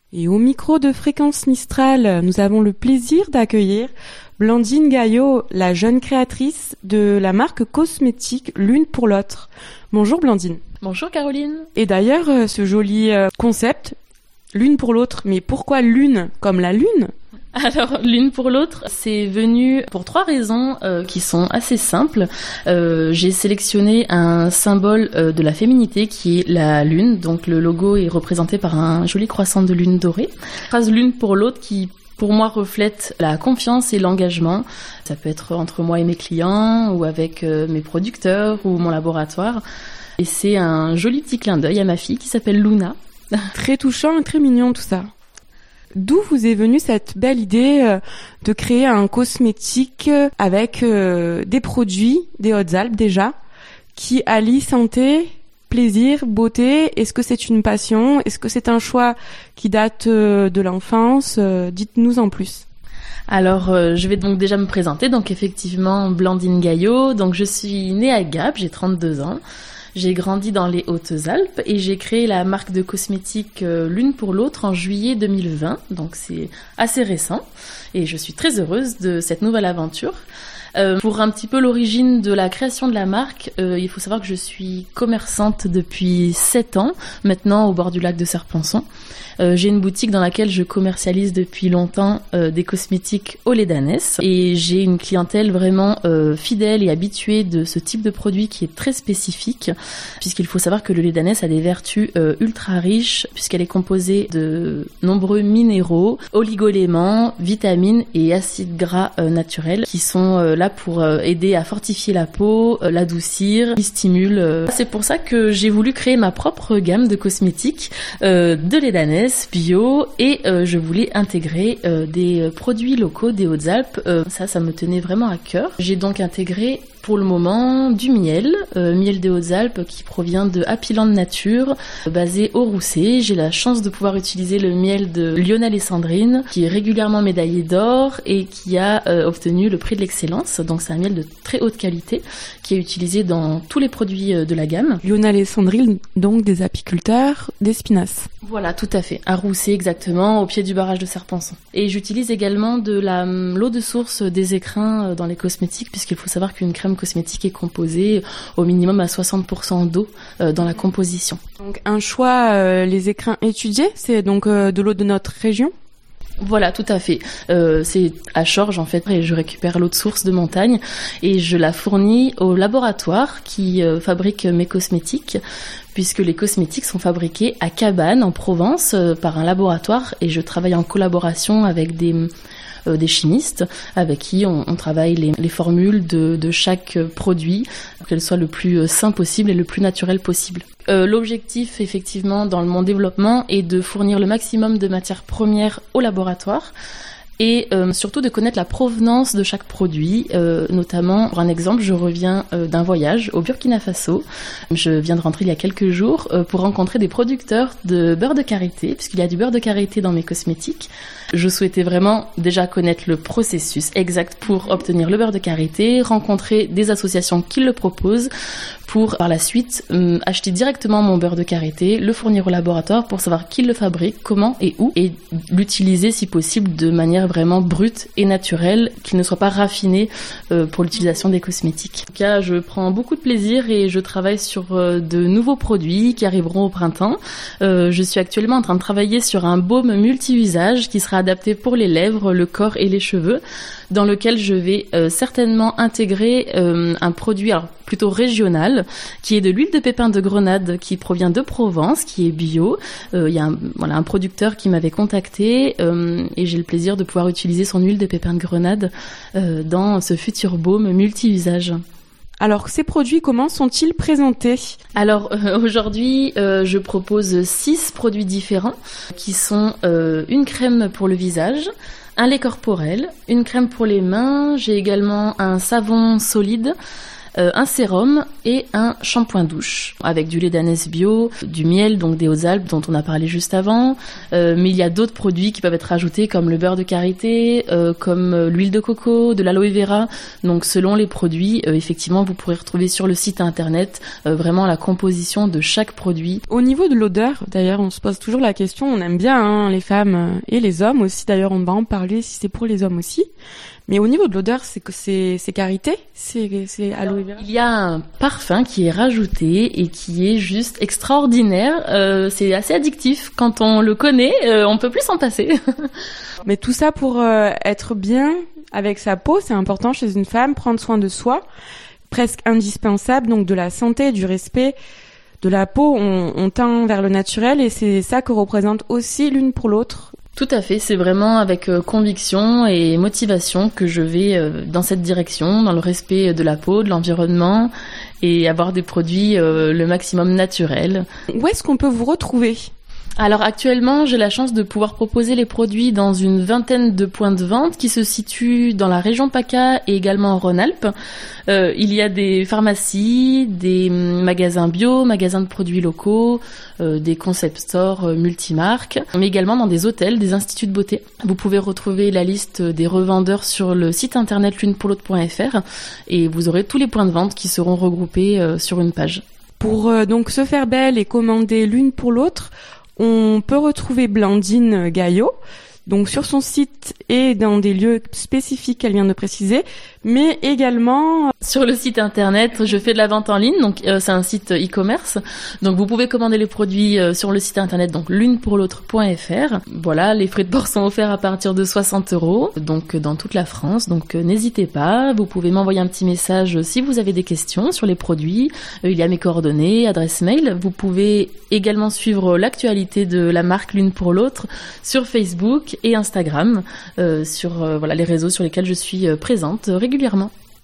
Et au micro de Fréquence Mistral, nous avons le plaisir d'accueillir Blandine Gaillot, la jeune créatrice de la marque cosmétique L'une pour l'autre. Bonjour Blandine. Bonjour Caroline. Et d'ailleurs, ce joli concept, L'une pour l'autre, mais pourquoi l'une comme la lune ? Alors, L'une pour l'autre, c'est venu pour 3 raisons qui sont assez simples. J'ai sélectionné un symbole de la féminité qui est la lune. Donc, le logo est représenté par un joli croissant de lune dorée. Phrase L'une pour l'autre qui, pour moi, reflète la confiance et l'engagement. Ça peut être entre moi et mes clients ou avec mes producteurs ou mon laboratoire. Et c'est un joli petit clin d'œil à ma fille qui s'appelle Luna. Très touchant et très mignon tout ça. D'où vous est venue cette belle idée de créer un cosmétique avec des produits des Hautes-Alpes déjà, qui allient santé, plaisir, beauté? Est-ce que c'est une passion? Est-ce que c'est un choix qui date de l'enfance? Dites-nous en plus. Alors, je vais donc déjà me présenter. Donc effectivement, Blandine Gaillot. Donc je suis née à Gap, j'ai 32 ans. J'ai grandi dans les Hautes-Alpes et j'ai créé la marque de cosmétiques L'une pour l'autre en juillet 2020. Donc c'est assez récent et je suis très heureuse de cette nouvelle aventure. Pour un petit peu l'origine de la création de la marque, il faut savoir que je suis commerçante depuis 7 ans, maintenant au bord du lac de Serponçon. J'ai une boutique dans laquelle je commercialise depuis longtemps des cosmétiques au lait d'ânesse et j'ai une clientèle vraiment fidèle et habituée de ce type de produit qui est très spécifique puisqu'il faut savoir que le lait d'ânesse a des vertus ultra riches puisqu'elle est composée de nombreux minéraux, oligoéléments, vitamines et acides gras naturels qui sont là pour aider à fortifier la peau, l'adoucir, qui stimule. C'est pour ça que j'ai voulu créer ma propre gamme de cosmétiques de lait d'ânesse bio et je voulais intégrer des produits locaux des Hautes-Alpes. Ça me tenait vraiment à cœur. J'ai donc intégré pour le moment du miel des Hautes-Alpes qui provient de Happyland Nature, basé au Rousset. J'ai la chance de pouvoir utiliser le miel de Lionel et Sandrine, qui est régulièrement médaillé d'or et qui a obtenu le prix de l'excellence. Donc c'est un miel de très haute qualité qui est utilisé dans tous les produits de la gamme. Lionel et Sandrine, donc des apiculteurs d'Espinasse. Voilà, tout à fait. À Rousset, exactement, au pied du barrage de Serponçon. Et j'utilise également de l'eau de source des écrins dans les cosmétiques, puisqu'il faut savoir qu'une crème cosmétique est composée au minimum à 60% d'eau dans la composition. Donc un choix, les écrins étudiés, c'est donc de l'eau de notre région ? Voilà, tout à fait. C'est à Chorges en fait, et je récupère l'eau de source de montagne et je la fournis au laboratoire qui fabrique mes cosmétiques, puisque les cosmétiques sont fabriqués à Cabannes en Provence par un laboratoire et je travaille en collaboration avec des chimistes avec qui on travaille les formules de chaque produit pour qu'elles soient le plus sain possible et le plus naturel possible. L'objectif, effectivement, dans mon développement est de fournir le maximum de matières premières au laboratoire et surtout de connaître la provenance de chaque produit. Notamment, pour un exemple, je reviens d'un voyage au Burkina Faso. Je viens de rentrer il y a quelques jours pour rencontrer des producteurs de beurre de karité, puisqu'il y a du beurre de karité dans mes cosmétiques. Je souhaitais vraiment déjà connaître le processus exact pour obtenir le beurre de karité, rencontrer des associations qui le proposent, pour par la suite acheter directement mon beurre de karité, le fournir au laboratoire pour savoir qui le fabrique, comment et où, et l'utiliser si possible de manière vraiment brute et naturelle, qu'il ne soit pas raffiné pour l'utilisation des cosmétiques. En tout cas, je prends beaucoup de plaisir et je travaille sur de nouveaux produits qui arriveront au printemps. Je suis actuellement en train de travailler sur un baume multi-usage qui sera adapté pour les lèvres, le corps et les cheveux, dans lequel je vais certainement intégrer un produit plutôt régional, qui est de l'huile de pépins de grenade qui provient de Provence, qui est bio. Il y a un producteur qui m'avait contacté et j'ai le plaisir de pouvoir utiliser son huile de pépins de grenade dans ce futur baume multi-usage. Alors, ces produits, comment sont-ils présentés ? Alors, aujourd'hui, je propose 6 produits différents qui sont une crème pour le visage, un lait corporel, une crème pour les mains, j'ai également un savon solide, un sérum et un shampoing douche avec du lait d'ânesse bio, du miel, donc des Hautes-Alpes dont on a parlé juste avant, mais il y a d'autres produits qui peuvent être ajoutés comme le beurre de karité, comme l'huile de coco, de l'aloe vera. Donc selon les produits, effectivement, vous pourrez retrouver sur le site internet vraiment la composition de chaque produit. Au niveau de l'odeur, d'ailleurs, on se pose toujours la question, on aime bien les femmes et les hommes aussi, d'ailleurs on va en parler si c'est pour les hommes aussi. Mais au niveau de l'odeur, c'est karité, c'est aloe vera. Il y a un parfum qui est rajouté et qui est juste extraordinaire. C'est assez addictif. Quand on le connaît, on peut plus s'en passer. Mais tout ça pour être bien avec sa peau, c'est important chez une femme, prendre soin de soi, presque indispensable, donc de la santé, du respect de la peau. On tend vers le naturel et c'est ça que représente aussi l'une pour l'autre. Tout à fait, c'est vraiment avec conviction et motivation que je vais dans cette direction, dans le respect de la peau, de l'environnement et avoir des produits le maximum naturels. Où est-ce qu'on peut vous retrouver ? Alors actuellement, j'ai la chance de pouvoir proposer les produits dans une vingtaine de points de vente qui se situent dans la région PACA et également en Rhône-Alpes. Il y a des pharmacies, des magasins bio, magasins de produits locaux, des concept stores multimarques, mais également dans des hôtels, des instituts de beauté. Vous pouvez retrouver la liste des revendeurs sur le site internet l'unepourlautre.fr et vous aurez tous les points de vente qui seront regroupés sur une page. Pour donc se faire belle et commander l'une pour l'autre, on peut retrouver Blandine Gaillot, donc sur son site et dans des lieux spécifiques qu'elle vient de préciser, mais également sur le site internet. Je fais de la vente en ligne, donc c'est un site e-commerce. Donc vous pouvez commander les produits sur le site internet, donc l'unepourlautre.fr. Voilà, les frais de port sont offerts à partir de 60 €, donc dans toute la France. Donc n'hésitez pas, vous pouvez m'envoyer un petit message si vous avez des questions sur les produits. Il y a mes coordonnées, adresse mail. Vous pouvez également suivre l'actualité de la marque L'Une pour l'Autre sur Facebook et Instagram, sur les réseaux sur lesquels je suis présente régulièrement.